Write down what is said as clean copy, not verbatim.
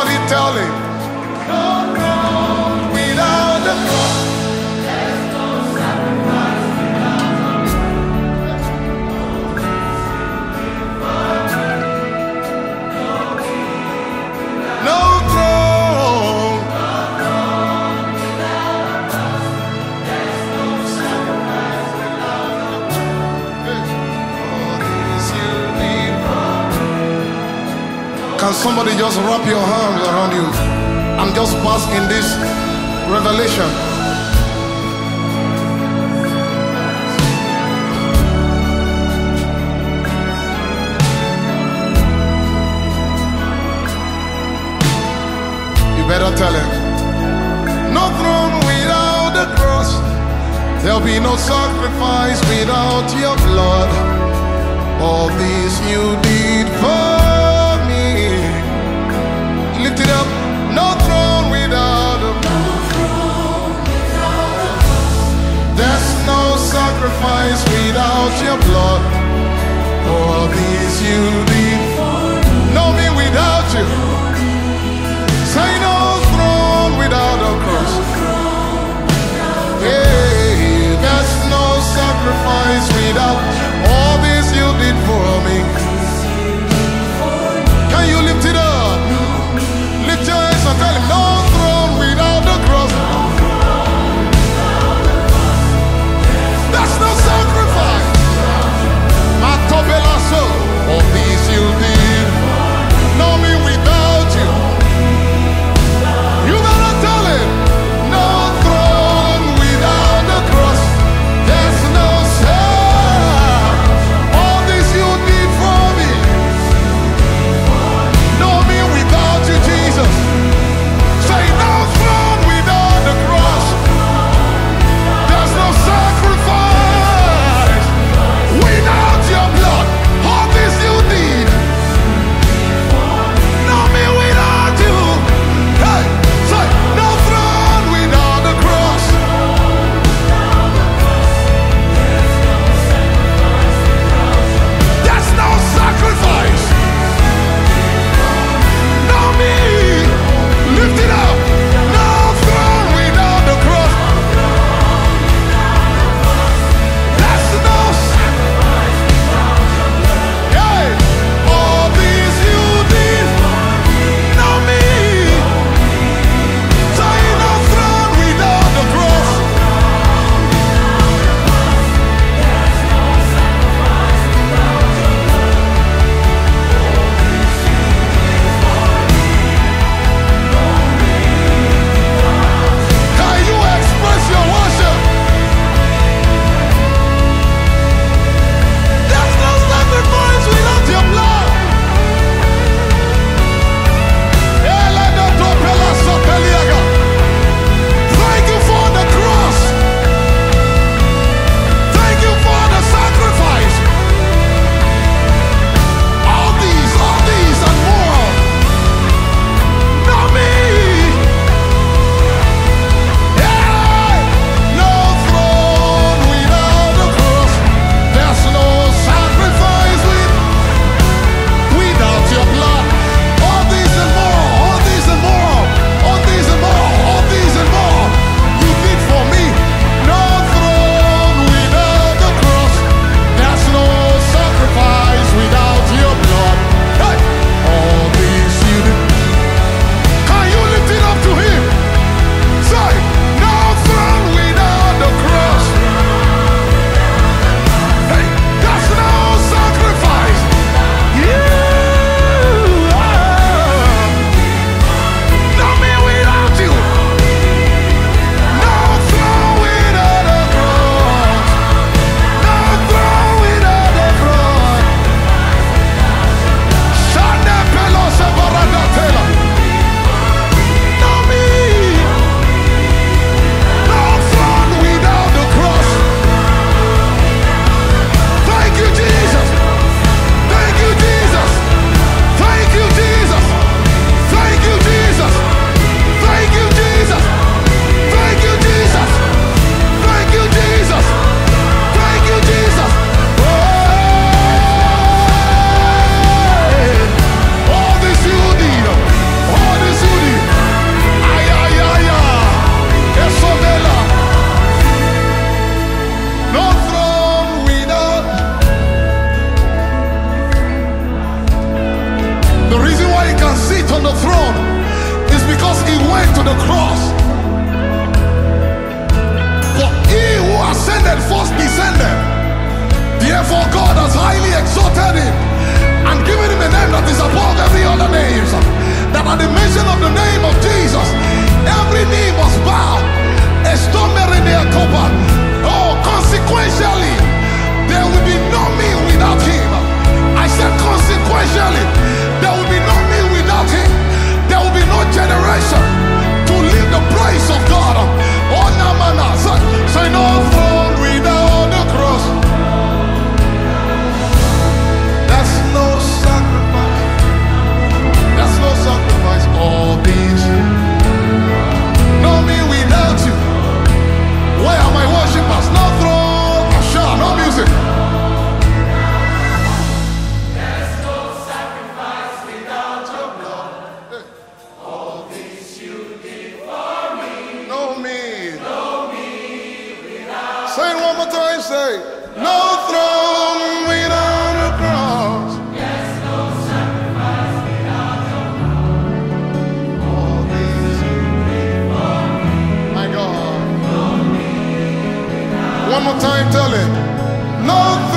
Somebody tell him, no throne without the cross. No throne. Can somebody just wrap your arms around you? I'm just basking this revelation. You better tell him. No throne without the cross. There'll be no sacrifice without your blood. All this you did for me. Lift it up. No throne without a cross. There's no sacrifice without your blood. All this you did for me. No me without you. Say no throne without a cross. Hey, there's no sacrifice without all this you did for me. went to the cross. For he who ascended first descended. Therefore God has highly exalted him and given him a name that is above every other name, that at the mention of the name of Jesus, every knee must bow. Oh, consequentially, there will be no me without him. I said consequentially, there will be no me without him. There will be no generation to live the praise of God. Oh, Namana, say no throne without the cross. That's no sacrifice. That's no sacrifice. All these. No me without you. Where are my worshipers? No throne, sure, no music. There's no sacrifice without your blood. All this you did for me. No me. No me without. Say it one more time, say. No throne without a cross. There's no sacrifice without your blood. All this you did for me. My God. No me without. One more time, tell it. No